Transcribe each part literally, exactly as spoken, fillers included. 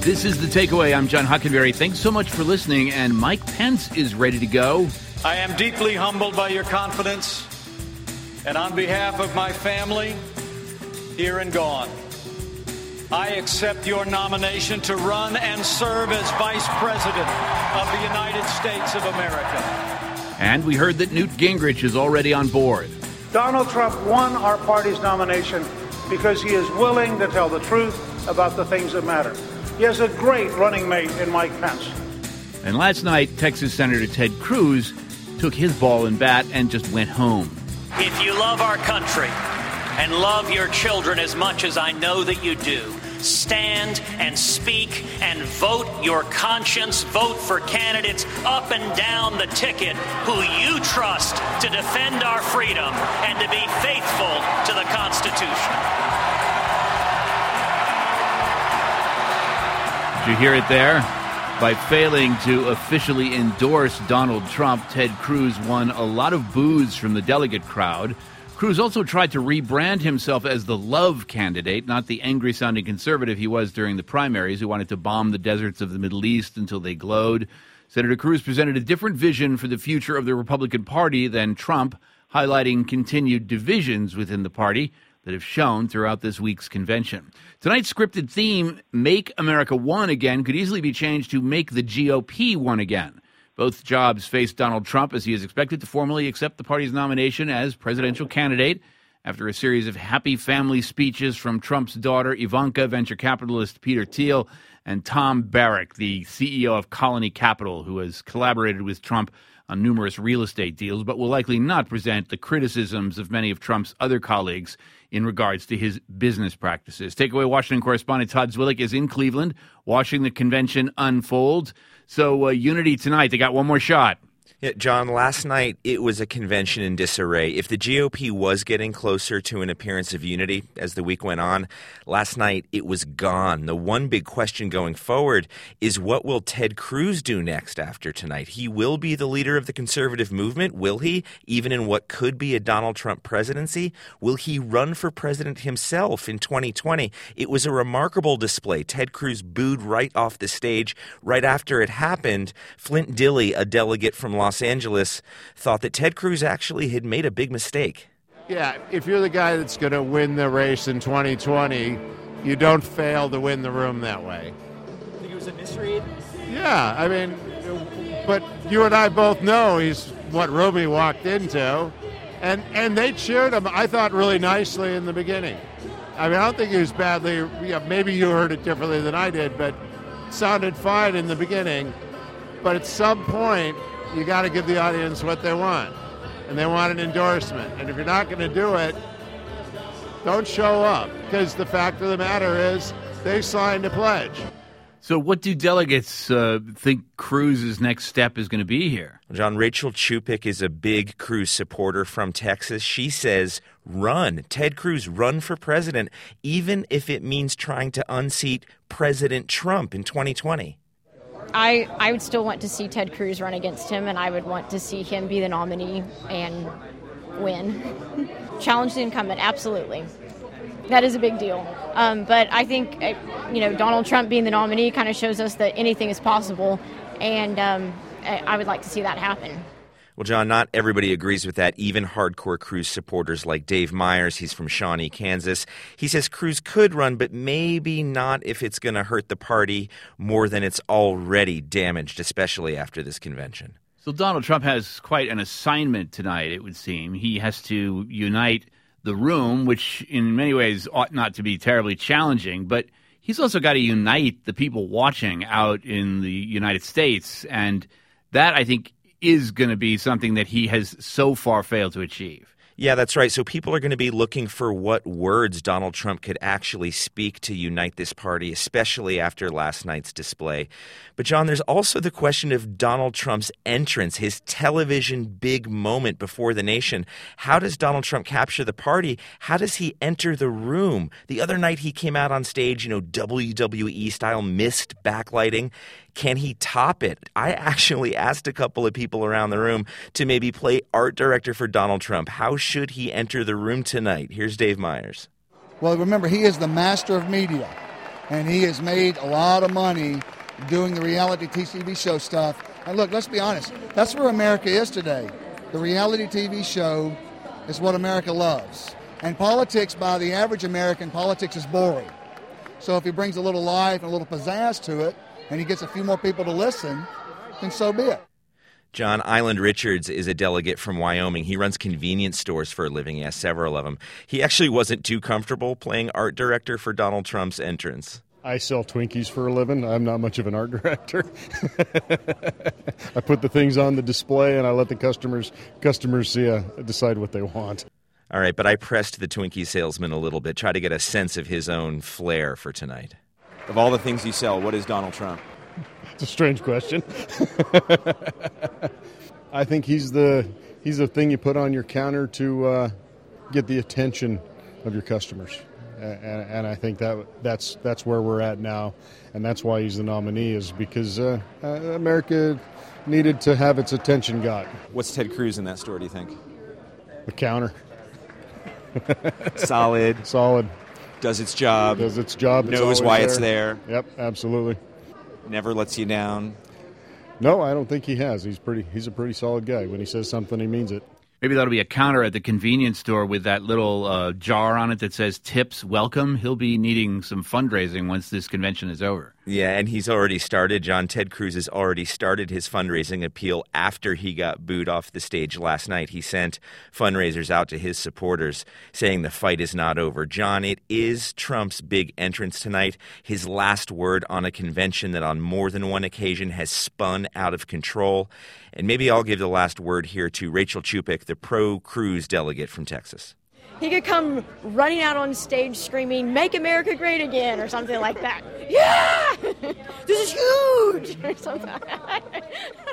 This is The Takeaway. I'm John Hockenberry. Thanks so much for listening. And Mike Pence is ready to go. I am deeply humbled by your confidence. And on behalf of my family, here and gone, I accept your nomination to run and serve as Vice President of the United States of America. And we heard that Newt Gingrich is already on board. Donald Trump won our party's nomination because he is willing to tell the truth about the things that matter. He has a great running mate in Mike Pence. And last night, Texas Senator Ted Cruz took his ball and bat and just went home. If you love our country and love your children as much as I know that you do, stand and speak and vote your conscience. Vote for candidates up and down the ticket who you trust to defend our freedom and to be faithful to the Constitution. Did you hear it there? By failing to officially endorse Donald Trump, Ted Cruz won a lot of boos from the delegate crowd. Cruz also tried to rebrand himself as the love candidate, not the angry-sounding conservative he was during the primaries who wanted to bomb the deserts of the Middle East until they glowed. Senator Cruz presented a different vision for the future of the Republican Party than Trump, highlighting continued divisions within the party that have shown throughout this week's convention. Tonight's scripted theme, Make America One Again, could easily be changed to Make the G O P One Again. Both jobs face Donald Trump as he is expected to formally accept the party's nomination as presidential candidate after a series of happy family speeches from Trump's daughter, Ivanka, venture capitalist Peter Thiel, and Tom Barrack, the C E O of Colony Capital, who has collaborated with Trump on numerous real estate deals, but will likely not present the criticisms of many of Trump's other colleagues in regards to his business practices. Takeaway Washington correspondent Todd Zwillich is in Cleveland, watching the convention unfold. So uh, Unity tonight, they got one more shot. Yeah, John, last night it was a convention in disarray. If the G O P was getting closer to an appearance of unity as the week went on, last night it was gone. The one big question going forward is what will Ted Cruz do next after tonight? He will be the leader of the conservative movement, will he? Even in what could be a Donald Trump presidency? Will he run for president himself in twenty twenty? It was a remarkable display. Ted Cruz booed right off the stage. Right after it happened, Flint Dilley, a delegate from Los Los Angeles, thought that Ted Cruz actually had made a big mistake. Yeah, if you're the guy that's going to win the race in twenty twenty, you don't fail to win the room that way. I think it was a misread? Yeah, I mean, but you and I both know he's what room he walked into, and, and they cheered him, I thought, really nicely in the beginning. I mean, I don't think he was badly, yeah, maybe you heard it differently than I did, but it sounded fine in the beginning. But at some point, you got to give the audience what they want, and they want an endorsement. And if you're not going to do it, don't show up, because the fact of the matter is they signed a pledge. So what do delegates uh, think Cruz's next step is going to be here? John, Rachel Chupik is a big Cruz supporter from Texas. She says, run. Ted Cruz, run for president, even if it means trying to unseat President Trump in twenty twenty. I, I would still want to see Ted Cruz run against him, and I would want to see him be the nominee and win. Challenge the incumbent, absolutely. That is a big deal. Um, but I think, you know, Donald Trump being the nominee kind of shows us that anything is possible, and um, I would like to see that happen. Well, John, not everybody agrees with that, even hardcore Cruz supporters like Dave Myers. He's from Shawnee, Kansas. He says Cruz could run, but maybe not if it's going to hurt the party more than it's already damaged, especially after this convention. So Donald Trump has quite an assignment tonight, it would seem. He has to unite the room, which in many ways ought not to be terribly challenging, but he's also got to unite the people watching out in the United States, and that, I think, is going to be something that he has so far failed to achieve. Yeah, that's right. So people are going to be looking for what words Donald Trump could actually speak to unite this party, especially after last night's display. But, John, there's also the question of Donald Trump's entrance, his television big moment before the nation. How does Donald Trump capture the party? How does he enter the room? The other night he came out on stage, you know, W W E style, mist backlighting. Can he top it? I actually asked a couple of people around the room to maybe play art director for Donald Trump. How should he enter the room tonight? Here's Dave Myers. Well, remember, he is the master of media. and he has made a lot of money doing the reality T V show stuff. And look, let's be honest, that's where America is today. The reality T V show is what America loves. And politics, by the average American, politics is boring. So if he brings a little life and a little pizzazz to it, and he gets a few more people to listen, then so be it. John Island Richards is a delegate from Wyoming. He runs convenience stores for a living. He has several of them. He actually wasn't too comfortable playing art director for Donald Trump's entrance. I sell Twinkies for a living. I'm not much of an art director. I put the things on the display and I let the customers customers uh, decide what they want. All right, but I pressed the Twinkie salesman a little bit, try to get a sense of his own flair for tonight. Of all the things you sell, what is Donald Trump? It's a strange question. I think he's the he's the thing you put on your counter to uh, get the attention of your customers, and, and I think that that's that's where we're at now, and that's why he's the nominee, is because uh, uh, America needed to have its attention got. What's Ted Cruz in that store, do you think? The counter. Solid. Solid. Does its job. Does its job. Knows it's why there. it's there. Yep, absolutely. Never lets you down. No, I don't think he has. He's pretty. He's a pretty solid guy. When he says something, he means it. Maybe that'll be a counter at the convenience store with that little uh, jar on it that says tips welcome. He'll be needing some fundraising once this convention is over. Yeah, and he's already started. John Ted Cruz has already started his fundraising appeal after he got booed off the stage last night. He sent fundraisers out to his supporters saying the fight is not over. John, it is Trump's big entrance tonight, his last word on a convention that on more than one occasion has spun out of control. And maybe I'll give the last word here to Rachel Chupik, the pro-Cruz delegate from Texas. He could come running out on stage screaming, "Make America Great Again," or something like that. Yeah! This is huge! Or something like that.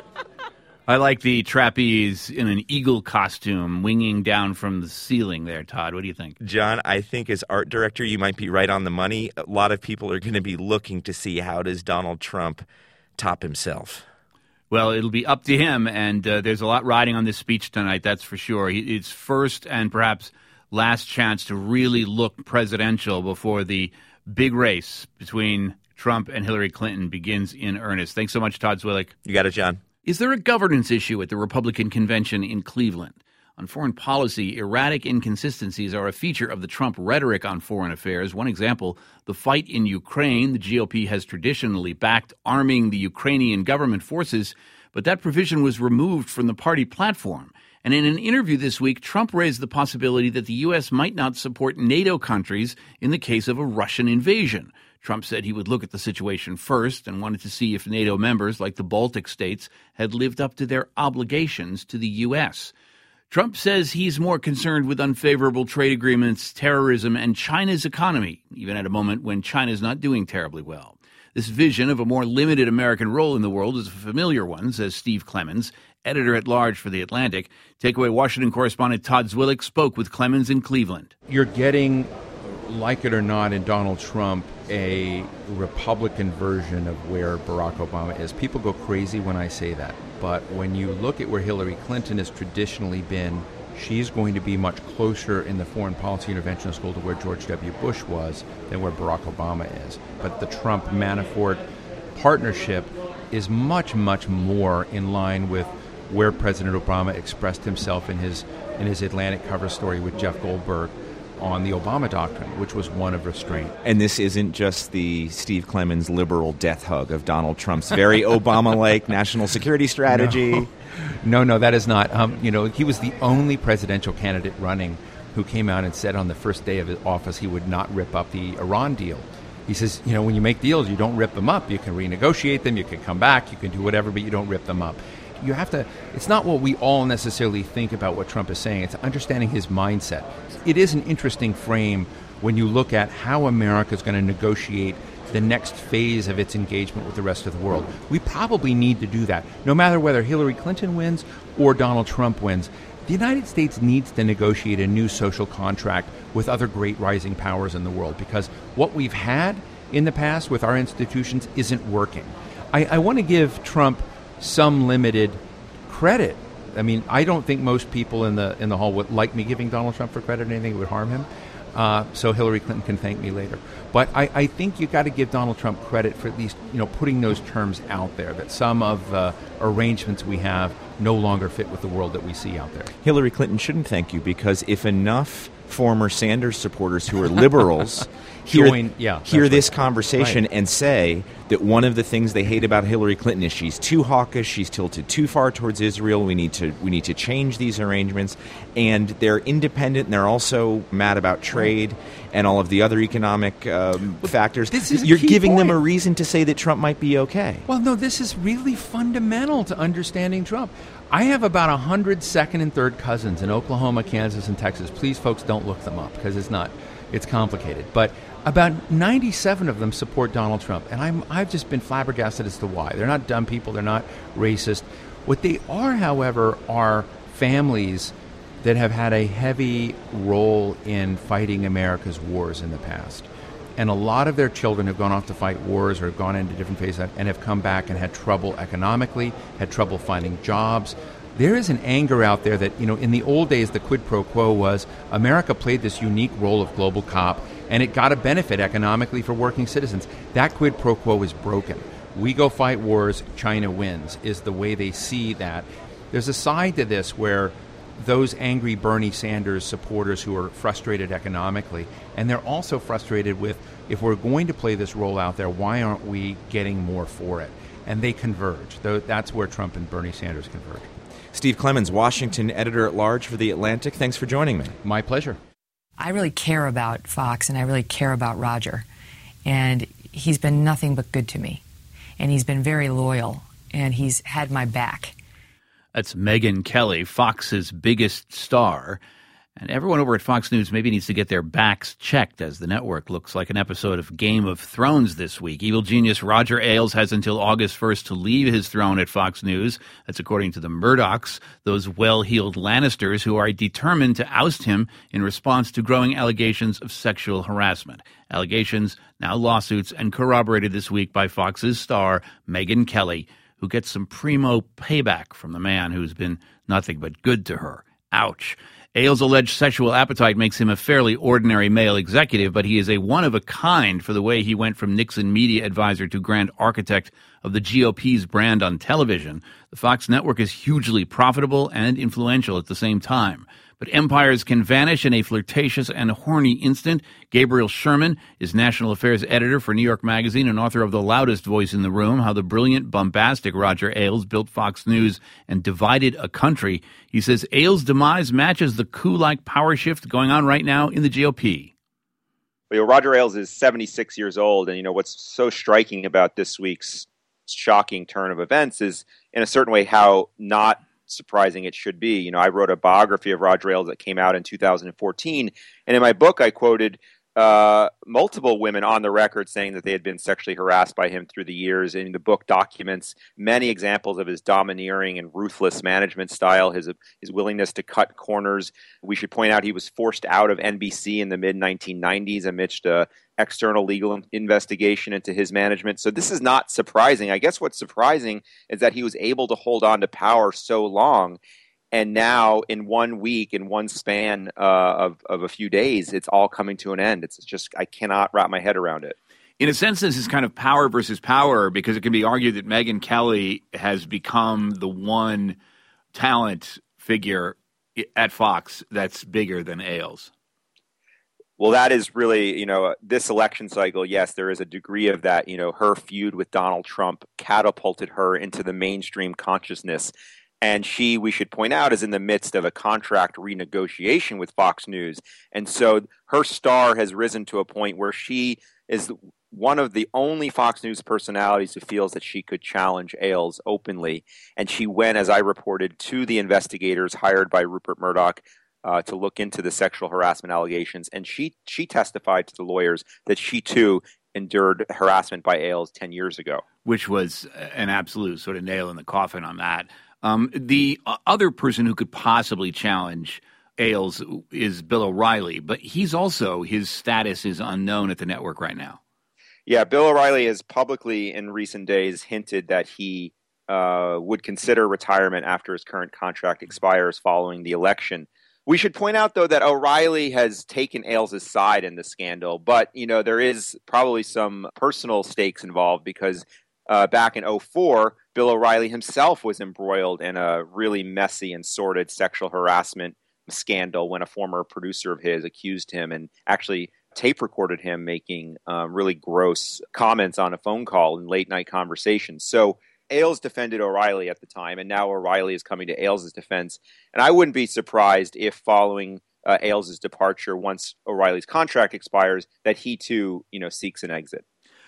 I like the trapeze in an eagle costume winging down from the ceiling there, Todd. What do you think? John, I think as art director, you might be right on the money. A lot of people are going to be looking to see how does Donald Trump top himself. Well, it'll be up to him, and uh, there's a lot riding on this speech tonight, that's for sure. He, it's first and perhaps last chance to really look presidential before the big race between Trump and Hillary Clinton begins in earnest. Thanks so much, Todd Zwillich. You got it, John. Is there a governance issue at the Republican convention in Cleveland? On foreign policy, erratic inconsistencies are a feature of the Trump rhetoric on foreign affairs. One example, the fight in Ukraine. The G O P has traditionally backed arming the Ukrainian government forces, but that provision was removed from the party platform. And in an interview this week, Trump raised the possibility that the U S might not support NATO countries in the case of a Russian invasion. Trump said he would look at the situation first and wanted to see if NATO members, like the Baltic states, had lived up to their obligations to the U S. Trump says he's more concerned with unfavorable trade agreements, terrorism, and China's economy, even at a moment when China's not doing terribly well. This vision of a more limited American role in the world is a familiar one, says Steve Clemons, editor-at-large for The Atlantic. Takeaway Washington correspondent Todd Zwillich spoke with Clemons in Cleveland. You're getting, like it or not, in Donald Trump, a Republican version of where Barack Obama is. People go crazy when I say that. But when you look at where Hillary Clinton has traditionally been, she's going to be much closer in the foreign policy interventionist role to where George W. Bush was than where Barack Obama is. But the Trump-Manafort partnership is much, much more in line with where President Obama expressed himself in his in his Atlantic cover story with Jeff Goldberg on the Obama doctrine, which was one of restraint. And this isn't just the Steve Clemons liberal death hug of Donald Trump's very Obama-like national security strategy. No, no, no that is not. Um, you know, he was the only presidential candidate running who came out and said on the first day of his office he would not rip up the Iran deal. He says, you know, when you make deals, you don't rip them up. You can renegotiate them, you can come back, you can do whatever, but you don't rip them up. You have to, it's not what we all necessarily think about what Trump is saying. It's understanding his mindset. It is an interesting frame when you look at how America is going to negotiate the next phase of its engagement with the rest of the world. We probably need to do that, no matter whether Hillary Clinton wins or Donald Trump wins. The United States needs to negotiate a new social contract with other great rising powers in the world, because what we've had in the past with our institutions isn't working. I, I want to give Trump some limited credit. I mean, I don't think most people in the in the hall would like me giving Donald Trump for credit or anything that would harm him. uh, so Hillary Clinton can thank me later. But I, I think you got to give Donald Trump credit for at least, you know, putting those terms out there, that some of the uh, arrangements we have no longer fit with the world that we see out there. Hillary Clinton shouldn't thank you, because if enough former Sanders supporters who are liberals hear, Join, yeah, hear this right. conversation Right. and say that one of the things they hate about Hillary Clinton is she's too hawkish, she's tilted too far towards Israel, we need to we need to change these arrangements, and they're independent and they're also mad about trade and all of the other economic um, factors, this is a you're key giving point. them a reason to say that Trump might be okay. Well, no, this is really fundamental to understanding Trump. I have about one hundred second and third cousins in Oklahoma, Kansas, and Texas. Please, folks, don't look them up because it's not, it's complicated. But about ninety-seven of them support Donald Trump, and I'm, I've just been flabbergasted as to why. They're not dumb people. They're not racist. What they are, however, are families that have had a heavy role in fighting America's wars in the past. And a lot of their children have gone off to fight wars or have gone into different phases and have come back and had trouble economically, had trouble finding jobs. There is an anger out there that, you know, in the old days, the quid pro quo was America played this unique role of global cop, and it got a benefit economically for working citizens. That quid pro quo is broken. We go fight wars, China wins, is the way they see that. There's a side to this where those angry Bernie Sanders supporters who are frustrated economically, and they're also frustrated with, if we're going to play this role out there, why aren't we getting more for it? And they converge. That's where Trump and Bernie Sanders converge. Steve Clemons, Washington editor-at-large for The Atlantic. Thanks for joining me. My pleasure. I really care about Fox, and I really care about Roger. And he's been nothing but good to me. And he's been very loyal, and he's had my back. That's Megyn Kelly, Fox's biggest star. And everyone over at Fox News maybe needs to get their backs checked, as the network looks like an episode of Game of Thrones this week. Evil genius Roger Ailes has until August first to leave his throne at Fox News. That's according to the Murdochs, those well-heeled Lannisters who are determined to oust him in response to growing allegations of sexual harassment. Allegations, now lawsuits, and corroborated this week by Fox's star, Megyn Kelly, who gets some primo payback from the man who's been nothing but good to her. Ouch. Ailes' alleged sexual appetite makes him a fairly ordinary male executive, but he is a one-of-a-kind for the way he went from Nixon media advisor to grand architect of the G O P's brand on television. The Fox network is hugely profitable and influential at the same time. But empires can vanish in a flirtatious and horny instant. Gabriel Sherman is national affairs editor for New York Magazine and author of The Loudest Voice in the Room, How the Brilliant, Bombastic Roger Ailes Built Fox News and Divided a Country. He says Ailes' demise matches the coup-like power shift going on right now in the G O P. Well, you know, Roger Ailes is seventy-six years old, and you know what's so striking about this week's shocking turn of events is, in a certain way, how not surprising it should be. You know, I wrote a biography of Roger Ailes that came out in two thousand fourteen, and in my book I quoted uh, multiple women on the record saying that they had been sexually harassed by him through the years, and the book documents many examples of his domineering and ruthless management style, his his willingness to cut corners. We should point out he was forced out of N B C in the mid nineteen nineties amidst a external legal investigation into his management. So this is not surprising. I guess what's surprising is that he was able to hold on to power so long, and now in one week, in one span uh, of, of a few days, it's all coming to an end. It's just, I cannot wrap my head around it. In a sense, this is kind of power versus power, because it can be argued that Megyn Kelly has become the one talent figure at Fox that's bigger than Ailes. Well, that is really, you know, this election cycle, yes, there is a degree of that. You know, her feud with Donald Trump catapulted her into the mainstream consciousness. And she, we should point out, is in the midst of a contract renegotiation with Fox News. And so her star has risen to a point where she is one of the only Fox News personalities who feels that she could challenge Ailes openly. And she went, as I reported, to the investigators hired by Rupert Murdoch Uh, to look into the sexual harassment allegations. And she she testified to the lawyers that she, too, endured harassment by Ailes ten years ago. Which was an absolute sort of nail in the coffin on that. Um, the other person who could possibly challenge Ailes is Bill O'Reilly, but he's also, his status is unknown at the network right now. Yeah, Bill O'Reilly has publicly in recent days hinted that he uh, would consider retirement after his current contract expires following the election. We should point out, though, that O'Reilly has taken Ailes' side in the scandal, but, you know, there is probably some personal stakes involved because uh, back in oh four, Bill O'Reilly himself was embroiled in a really messy and sordid sexual harassment scandal when a former producer of his accused him and actually tape recorded him making um, really gross comments on a phone call in late night conversations. So Ailes defended O'Reilly at the time, and now O'Reilly is coming to Ailes' defense. And I wouldn't be surprised if following uh, Ailes' departure, once O'Reilly's contract expires, that he too, you know, seeks an exit.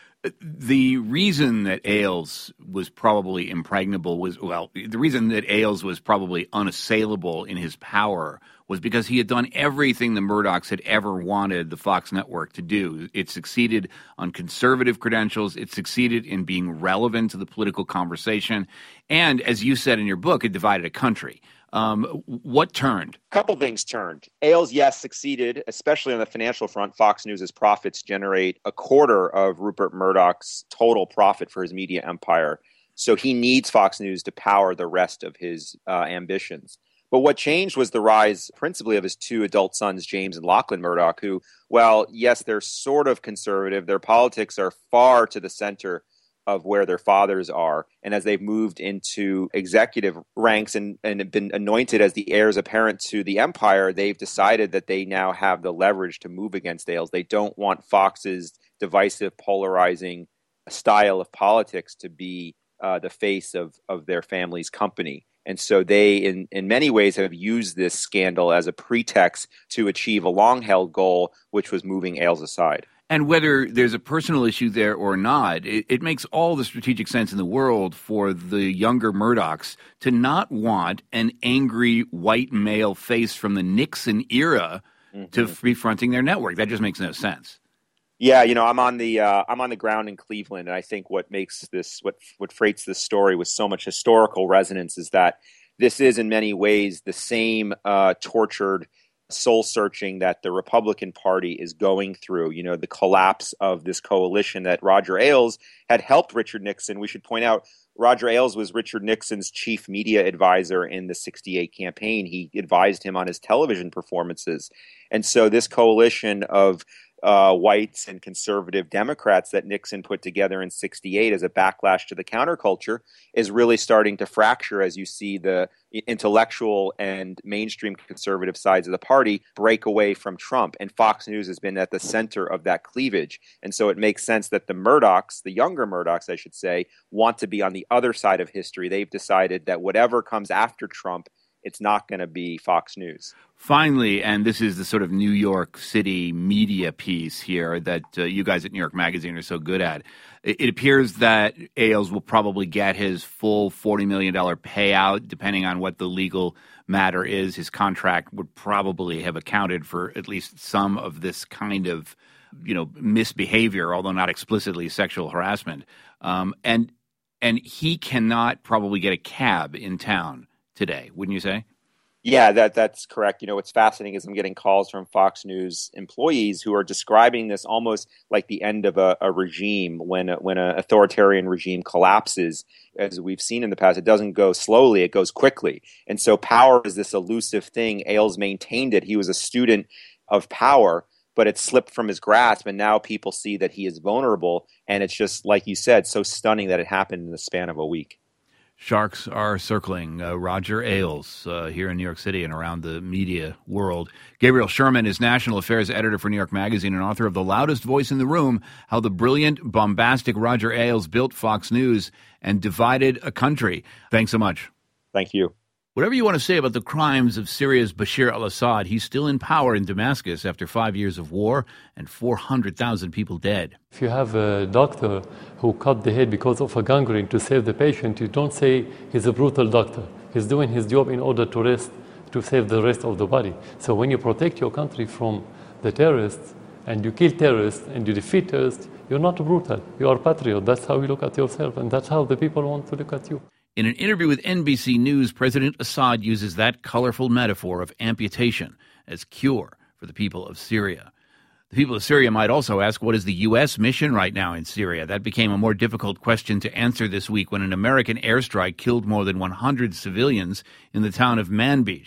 The reason that Ailes was probably impregnable was, well, the reason that Ailes was probably unassailable in his power was because he had done everything the Murdochs had ever wanted the Fox network to do. It succeeded on conservative credentials. It succeeded in being relevant to the political conversation. And as you said in your book, it divided a country. Um, what turned? A couple things turned. Ailes, yes, succeeded, especially on the financial front. Fox News' profits generate a quarter of Rupert Murdoch's total profit for his media empire. So he needs Fox News to power the rest of his uh, ambitions. But what changed was the rise principally of his two adult sons, James and Lachlan Murdoch, who, well, yes, they're sort of conservative. Their politics are far to the center of where their fathers are. And as they've moved into executive ranks and, and have been anointed as the heirs apparent to the empire, they've decided that they now have the leverage to move against Ailes. They don't want Fox's divisive, polarizing style of politics to be uh, the face of, of their family's company. And so they, in, in many ways, have used this scandal as a pretext to achieve a long-held goal, which was moving Ailes aside. And whether there's a personal issue there or not, it, it makes all the strategic sense in the world for the younger Murdochs to not want an angry white male face from the Nixon era mm-hmm. to be fronting their network. That just makes no sense. Yeah, you know, I'm on the uh, I'm on the ground in Cleveland, and I think what makes this what what freights this story with so much historical resonance is that this is in many ways the same uh, tortured soul searching that the Republican Party is going through. You know, the collapse of this coalition that Roger Ailes had helped Richard Nixon. We should point out Roger Ailes was Richard Nixon's chief media advisor in the sixty-eight campaign. He advised him on his television performances. And so this coalition of Uh, whites and conservative Democrats that Nixon put together in sixty-eight as a backlash to the counterculture is really starting to fracture as you see the intellectual and mainstream conservative sides of the party break away from Trump. And Fox News has been at the center of that cleavage. And so it makes sense that the Murdochs, the younger Murdochs, I should say, want to be on the other side of history. They've decided that whatever comes after Trump, it's not going to be Fox News. Finally, and this is the sort of New York City media piece here that uh, you guys at New York Magazine are so good at. It, it appears that Ailes will probably get his full forty million dollars payout, depending on what the legal matter is. His contract would probably have accounted for at least some of this kind of, you know, misbehavior, although not explicitly sexual harassment. Um, and and he cannot probably get a cab in town today, wouldn't you say? Yeah, that that's correct. You know, what's fascinating is I'm getting calls from Fox News employees who are describing this almost like the end of a, a regime. When a, when an authoritarian regime collapses, as we've seen in the past, it doesn't go slowly, it goes quickly. And so power is this elusive thing. Ailes maintained it. He was a student of power, but it slipped from his grasp, and now people see that he is vulnerable. And it's just, like you said, so stunning that it happened in the span of a week. Sharks are circling uh, Roger Ailes uh, here in New York City and around the media world. Gabriel Sherman is National Affairs Editor for New York Magazine and author of The Loudest Voice in the Room, How the Brilliant, Bombastic Roger Ailes Built Fox News and Divided a Country. Thanks so much. Thank you. Whatever you want to say about the crimes of Syria's Bashar al-Assad, he's still in power in Damascus after five years of war and four hundred thousand people dead. If you have a doctor who cut the head because of a gangrene to save the patient, you don't say he's a brutal doctor. He's doing his job in order to rest, to save the rest of the body. So when you protect your country from the terrorists and you kill terrorists and you defeat terrorists, you're not brutal. You are a patriot. That's how you look at yourself, and that's how the people want to look at you. In an interview with N B C News, President Assad uses that colorful metaphor of amputation as cure for the people of Syria. The people of Syria might also ask, what is the U S mission right now in Syria? That became a more difficult question to answer this week when an American airstrike killed more than one hundred civilians in the town of Manbij.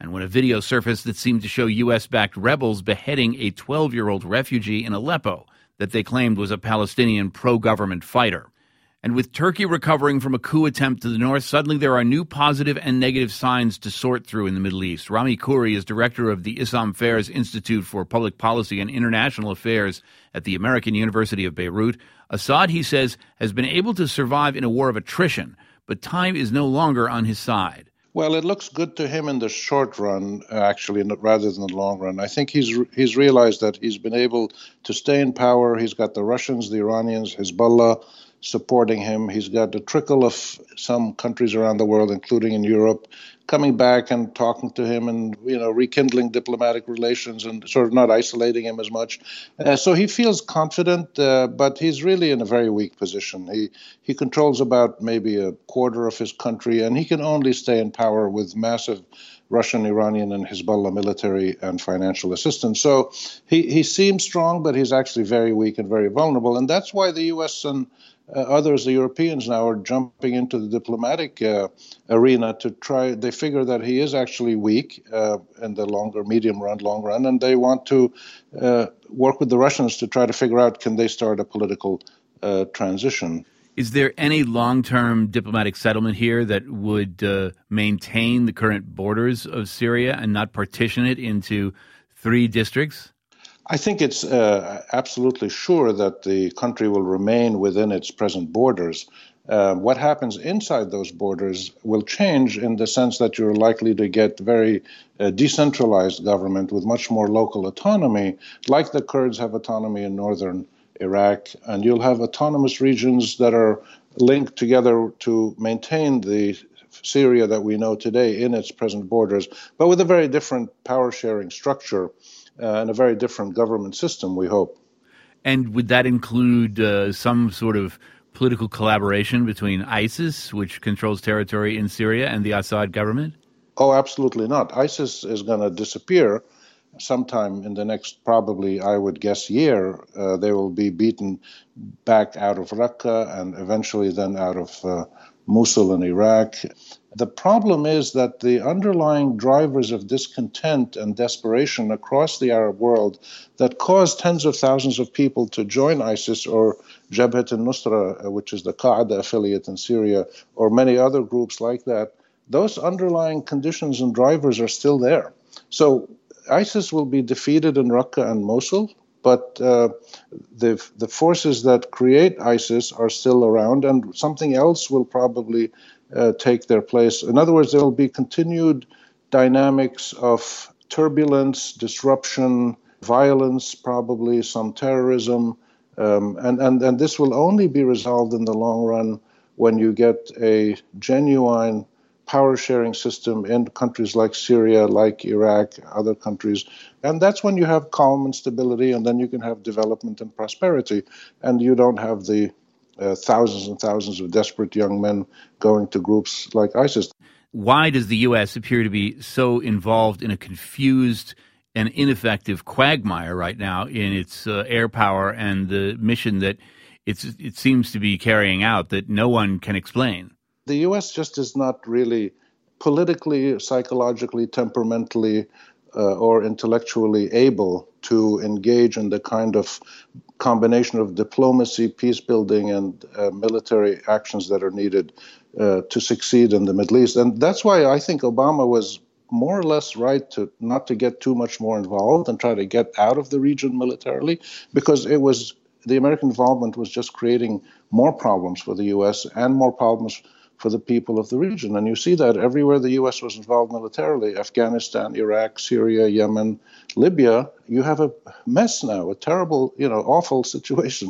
and when a video surfaced that seemed to show U S-backed rebels beheading a twelve-year-old refugee in Aleppo that they claimed was a Palestinian pro-government fighter. And with Turkey recovering from a coup attempt to the north, suddenly there are new positive and negative signs to sort through in the Middle East. Rami Khouri is director of the Islam Fairs Institute for Public Policy and International Affairs at the American University of Beirut. Assad, he says, has been able to survive in a war of attrition, but time is no longer on his side. Well, it looks good to him in the short run, actually, rather than the long run. I think he's he's realized that he's been able to stay in power. He's got the Russians, the Iranians, Hezbollah supporting him. He's got a trickle of some countries around the world, including in Europe, coming back and talking to him and, you know, rekindling diplomatic relations and sort of not isolating him as much. Uh, so he feels confident, uh, but he's really in a very weak position. He he controls about maybe a quarter of his country, and he can only stay in power with massive Russian, Iranian, and Hezbollah military and financial assistance. So he, he seems strong, but he's actually very weak and very vulnerable. And that's why the U S and uh, others, the Europeans now, are jumping into the diplomatic uh, arena to try. They figure that he is actually weak uh, in the longer, medium run, long run, and they want to uh, work with the Russians to try to figure out, can they start a political uh, transition. Is there any long-term diplomatic settlement here that would uh, maintain the current borders of Syria and not partition it into three districts? I think it's uh, absolutely sure that the country will remain within its present borders. Uh, what happens inside those borders will change in the sense that you're likely to get very uh, decentralized government with much more local autonomy, like the Kurds have autonomy in northern Iraq, and you'll have autonomous regions that are linked together to maintain the Syria that we know today in its present borders, but with a very different power-sharing structure uh, and a very different government system, we hope. And would that include uh, some sort of political collaboration between ISIS, which controls territory in Syria, and the Assad government? Oh, absolutely not. ISIS is going to disappear sometime in the next, probably, I would guess, year. Uh, they will be beaten back out of Raqqa and eventually then out of uh, Mosul in Iraq. The problem is that the underlying drivers of discontent and desperation across the Arab world that caused tens of thousands of people to join ISIS or Jabhat al-Nusra, which is the Qaeda affiliate in Syria, or many other groups like that, those underlying conditions and drivers are still there. So ISIS will be defeated in Raqqa and Mosul, but uh, the the forces that create ISIS are still around, and something else will probably uh, take their place. In other words, there will be continued dynamics of turbulence, disruption, violence, probably some terrorism, um, and, and, and this will only be resolved in the long run when you get a genuine power-sharing system in countries like Syria, like Iraq, other countries. And that's when you have calm and stability, and then you can have development and prosperity, and you don't have the uh, thousands and thousands of desperate young men going to groups like ISIS. Why does the U S appear to be so involved in a confused and ineffective quagmire right now in its uh, air power and the mission that it's, it seems to be carrying out that no one can explain? The U S just is not really politically, psychologically, temperamentally, uh, or intellectually able to engage in the kind of combination of diplomacy, peace building, and uh, military actions that are needed uh, to succeed in the Middle East. And that's why I think Obama was more or less right to not to get too much more involved and try to get out of the region militarily, because it was the American involvement was just creating more problems for the U S and more problems for the people of the region. And you see that everywhere the U S was involved militarily, Afghanistan, Iraq, Syria, Yemen, Libya, you have a mess now, a terrible, you know, awful situation.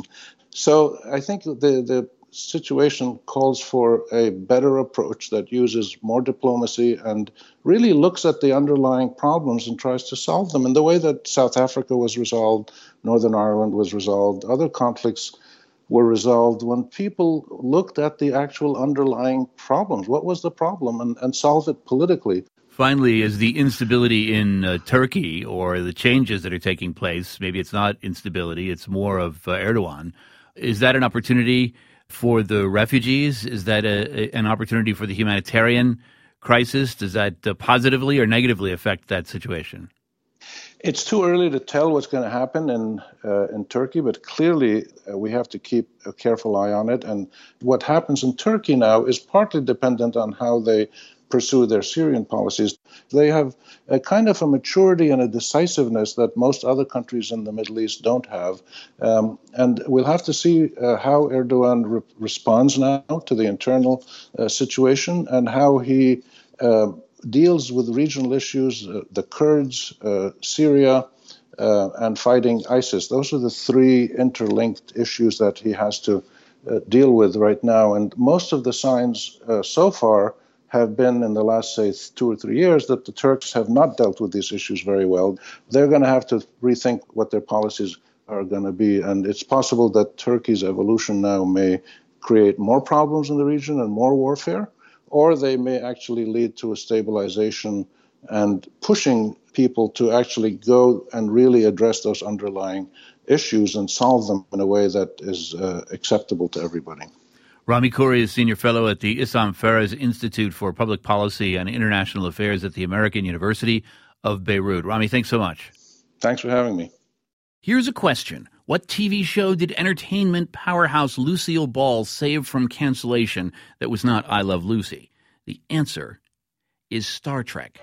So I think the, the situation calls for a better approach that uses more diplomacy and really looks at the underlying problems and tries to solve them in the way that South Africa was resolved, Northern Ireland was resolved, other conflicts were resolved when people looked at the actual underlying problems. What was the problem? And, and solve it politically. Finally, is the instability in uh, Turkey or the changes that are taking place, maybe it's not instability, it's more of uh, Erdogan, is that an opportunity for the refugees? Is that a, a, an opportunity for the humanitarian crisis? Does that uh, positively or negatively affect that situation? It's too early to tell what's going to happen in uh, in Turkey, but clearly uh, we have to keep a careful eye on it. And what happens in Turkey now is partly dependent on how they pursue their Syrian policies. They have a kind of a maturity and a decisiveness that most other countries in the Middle East don't have. Um, and we'll have to see uh, how Erdogan re- responds now to the internal uh, situation and how he uh, deals with regional issues, uh, the Kurds, uh, Syria, uh, and fighting ISIS. Those are the three interlinked issues that he has to uh, deal with right now. And most of the signs uh, so far have been in the last, say, two or three years that the Turks have not dealt with these issues very well. They're going to have to rethink what their policies are going to be. And it's possible that Turkey's evolution now may create more problems in the region and more warfare, or they may actually lead to a stabilization and pushing people to actually go and really address those underlying issues and solve them in a way that is uh, acceptable to everybody. Rami Khouri is Senior Fellow at the Issam Fares Institute for Public Policy and International Affairs at the American University of Beirut. Rami, thanks so much. Thanks for having me. Here's a question. What T V show did entertainment powerhouse Lucille Ball save from cancellation that was not I Love Lucy? The answer is Star Trek.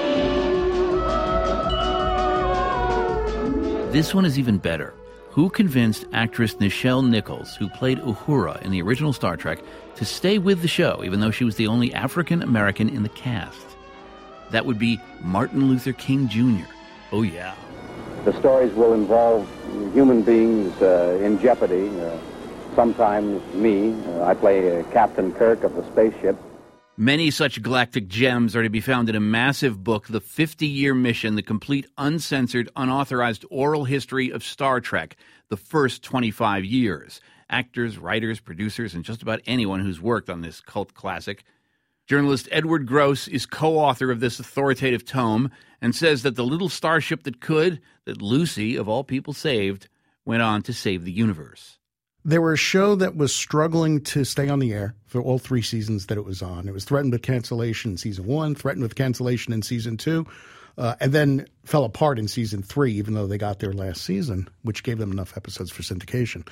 This one is even better. Who convinced actress Nichelle Nichols, who played Uhura in the original Star Trek, to stay with the show, even though she was the only African-American in the cast? That would be Martin Luther King Junior Oh, yeah. The stories will involve human beings uh, in jeopardy, uh, sometimes me. Uh, I play uh, Captain Kirk of the spaceship. Many such galactic gems are to be found in a massive book, The fifty-Year Mission, the complete, uncensored, unauthorized oral history of Star Trek, the first twenty-five years. Actors, writers, producers, and just about anyone who's worked on this cult classic. Journalist Edward Gross is co-author of this authoritative tome and says that the little starship that could, that Lucy, of all people, saved, went on to save the universe. They were a show that was struggling to stay on the air for all three seasons that it was on. It was threatened with cancellation in season one, threatened with cancellation in season two, uh, and then fell apart in season three, even though they got there last season, which gave them enough episodes for syndication.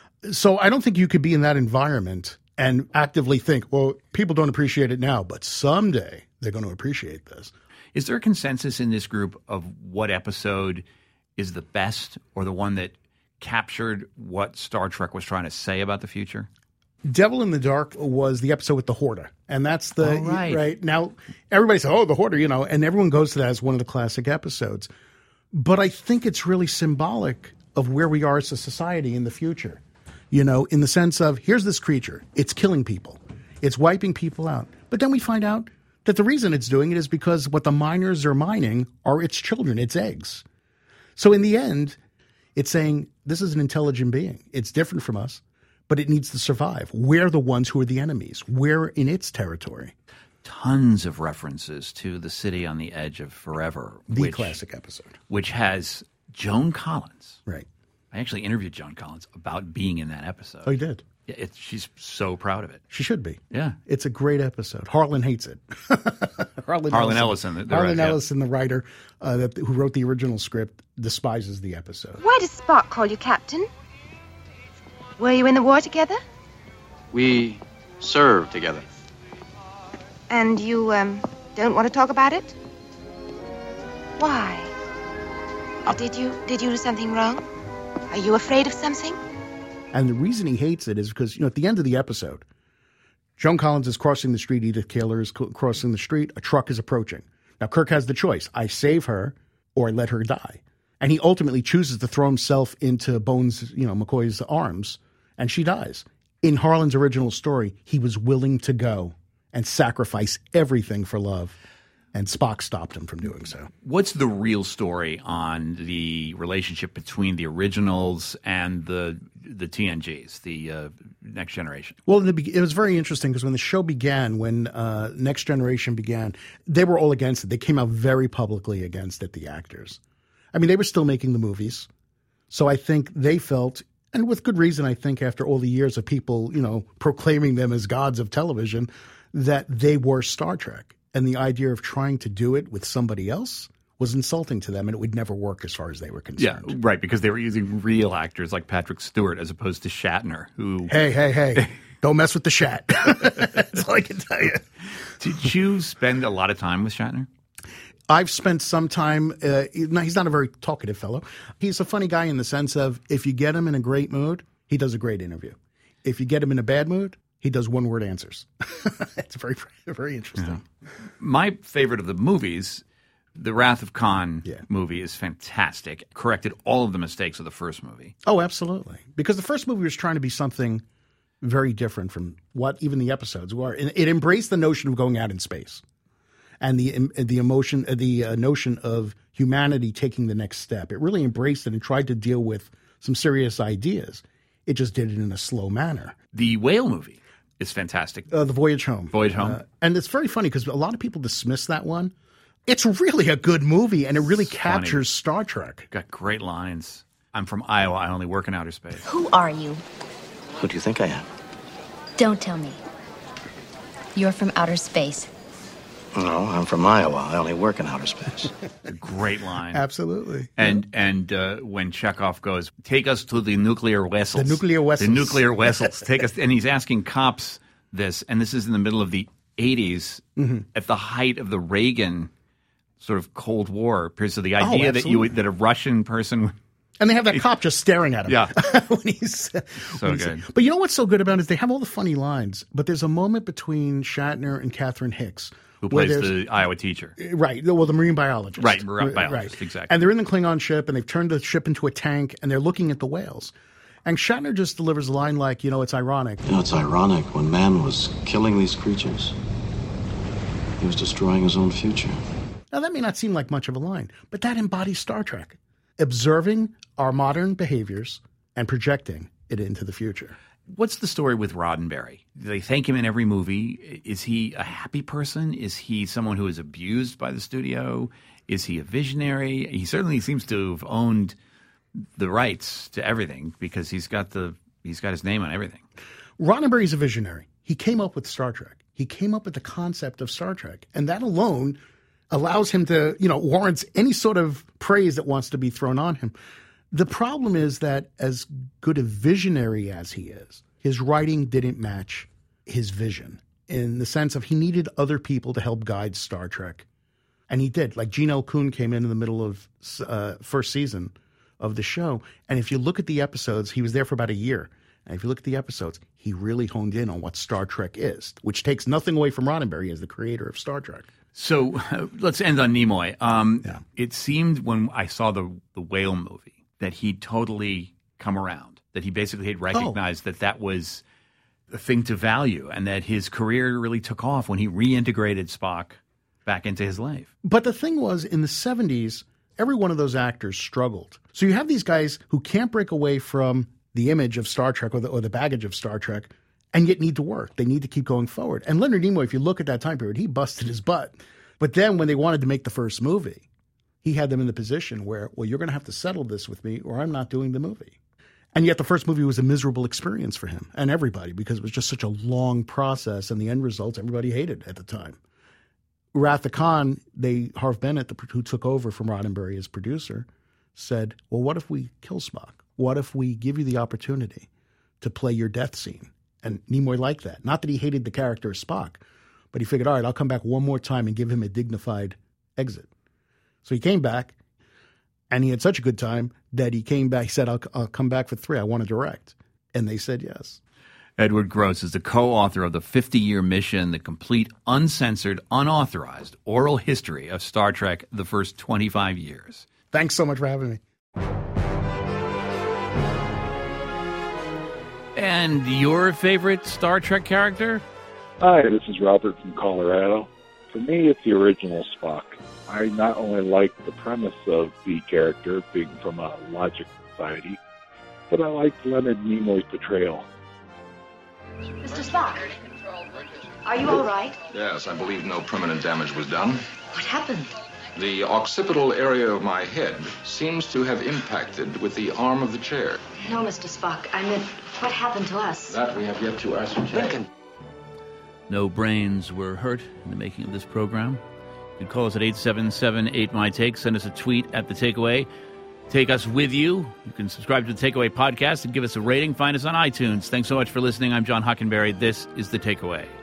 So I don't think you could be in that environment and actively think, well, people don't appreciate it now, but someday they're going to appreciate this. Is there a consensus in this group of what episode is the best or the one that captured what Star Trek was trying to say about the future? Devil in the Dark was the episode with the Hoarder. And that's the, oh, right. right now, everybody says, oh, the Hoarder, you know, and everyone goes to that as one of the classic episodes. But I think it's really symbolic of where we are as a society in the future. You know, in the sense of, here's this creature. It's killing people. It's wiping people out. But then we find out that the reason it's doing it is because what the miners are mining are its children, its eggs. So in the end, it's saying this is an intelligent being. It's different from us, but it needs to survive. We're the ones who are the enemies. We're in its territory. Tons of references to The City on the Edge of Forever. The which, classic episode. Which has Joan Collins. Right. I actually interviewed Joan Collins about being in that episode. Oh, you did? Yeah, it, she's so proud of it. She should be. Yeah. It's a great episode. Harlan hates it. Harlan, Harlan Ellison. Ellison. The, Harlan right, Ellison, yeah. the writer uh, that, who wrote the original script, despises the episode. Why does Spock call you Captain? Were you in the war together? We served together. And you um, don't want to talk about it? Why? Uh, did you did you do something wrong? Are you afraid of something? And the reason he hates it is because, you know, at the end of the episode, Joan Collins is crossing the street, Edith Keeler is crossing the street, a truck is approaching. Now, Kirk has the choice. I save her or I let her die. And he ultimately chooses to throw himself into Bones, you know, McCoy's arms, and she dies. In Harlan's original story, he was willing to go and sacrifice everything for love. And Spock stopped him from doing so. What's the real story on the relationship between the originals and the the T N Gs, the uh, Next Generation? Well, it was very interesting because when the show began, when uh, Next Generation began, they were all against it. They came out very publicly against it, the actors. I mean, they were still making the movies. So I think they felt, and with good reason, I think, after all the years of people, you know, proclaiming them as gods of television, that they were Star Trek. And the idea of trying to do it with somebody else was insulting to them, and it would never work as far as they were concerned. Yeah, right, because they were using real actors like Patrick Stewart as opposed to Shatner, who... Hey, hey, hey, don't mess with the Shat. That's all I can tell you. Did you spend a lot of time with Shatner? I've spent some time, uh, he's not a very talkative fellow. He's a funny guy in the sense of if you get him in a great mood, he does a great interview. If you get him in a bad mood, he does one-word answers. It's very, very interesting. Yeah. My favorite of the movies... The Wrath of Khan yeah. movie is fantastic. Corrected all of the mistakes of the first movie. Oh, absolutely. Because the first movie was trying to be something very different from what even the episodes were. And it embraced the notion of going out in space and the the emotion, the uh, notion of humanity taking the next step. It really embraced it and tried to deal with some serious ideas. It just did it in a slow manner. The whale movie is fantastic. Uh, the Voyage Home. Voyage Home. Uh, and it's very funny because a lot of people dismiss that one. It's really a good movie, and it really it's captures funny. Star Trek. Got great lines. I'm from Iowa. I only work in outer space. Who are you? Who do you think I am? Don't tell me. You're from outer space. No, I'm from Iowa. I only work in outer space. It's a great line. Absolutely. And yeah. and uh, when Chekhov goes, take us to the nuclear vessels. The nuclear vessels. The nuclear vessels. Take us. And he's asking cops this, and this is in the middle of the eighties, mm-hmm. at the height of the Reagan sort of Cold War. So the idea oh, that you that a Russian person... And they have that cop just staring at him. Yeah. when he's, so when he's, good. But you know what's so good about it is they have all the funny lines, but there's a moment between Shatner and Catherine Hicks. Who plays the Iowa teacher. Right. Well, the marine biologist. Right, marine biologist, right. exactly. And they're in the Klingon ship, and they've turned the ship into a tank, and they're looking at the whales. And Shatner just delivers a line like, you know, it's ironic. You know, it's ironic. When man was killing these creatures, he was destroying his own future. Now, that may not seem like much of a line, but that embodies Star Trek. Observing our modern behaviors and projecting it into the future. What's the story with Roddenberry? Do they thank him in every movie? Is he a happy person? Is he someone who is abused by the studio? Is he a visionary? He certainly seems to have owned the rights to everything because he's got the he's got his name on everything. Roddenberry's a visionary. He came up with Star Trek. He came up with the concept of Star Trek, and that alone allows him to, you know, warrants any sort of praise that wants to be thrown on him. The problem is that as good a visionary as he is, his writing didn't match his vision in the sense of he needed other people to help guide Star Trek. And he did. Like Gene L. Kuhn came in in the middle of uh, first season of the show. And if you look at the episodes, he was there for about a year. And if you look at the episodes, he really honed in on what Star Trek is, which takes nothing away from Roddenberry as the creator of Star Trek. So uh, let's end on Nimoy. Um, yeah. It seemed when I saw the the whale movie that he'd totally come around, that he basically had recognized oh. that that was a thing to value and that his career really took off when he reintegrated Spock back into his life. But the thing was, in the seventies, every one of those actors struggled. So you have these guys who can't break away from the image of Star Trek or the, or the baggage of Star Trek and yet need to work. They need to keep going forward. And Leonard Nimoy, if you look at that time period, he busted his butt. But then when they wanted to make the first movie, he had them in the position where, well, you're going to have to settle this with me or I'm not doing the movie. And yet the first movie was a miserable experience for him and everybody because it was just such a long process and the end results everybody hated at the time. Wrath of Khan, they, Harv Bennett, the, who took over from Roddenberry as producer, said, well, what if we kill Spock? What if we give you the opportunity to play your death scene? And Nimoy liked that. Not that he hated the character of Spock, but he figured, all right, I'll come back one more time and give him a dignified exit. So he came back, and he had such a good time that he came back. He said, I'll, I'll come back for three. I want to direct. And they said yes. Edward Gross is the co-author of the fifty-year mission, the complete, uncensored, unauthorized oral history of Star Trek, the first twenty-five years. Thanks so much for having me. And your favorite Star Trek character? Hi, this is Robert from Colorado. For me, it's the original Spock. I not only like the premise of the character being from a logic society, but I like Leonard Nimoy's portrayal. Mister Spock, are you all right? Yes, I believe no permanent damage was done. What happened? The occipital area of my head seems to have impacted with the arm of the chair. No, Mister Spock. I meant, what happened to us? That we have yet to ascertain. Lincoln. No brains were hurt in the making of this program. You can call us at eight seven seven eight my take. Send us a tweet at The Takeaway. Take us with you. You can subscribe to The Takeaway podcast and give us a rating. Find us on iTunes. Thanks so much for listening. I'm John Hockenberry. This is The Takeaway.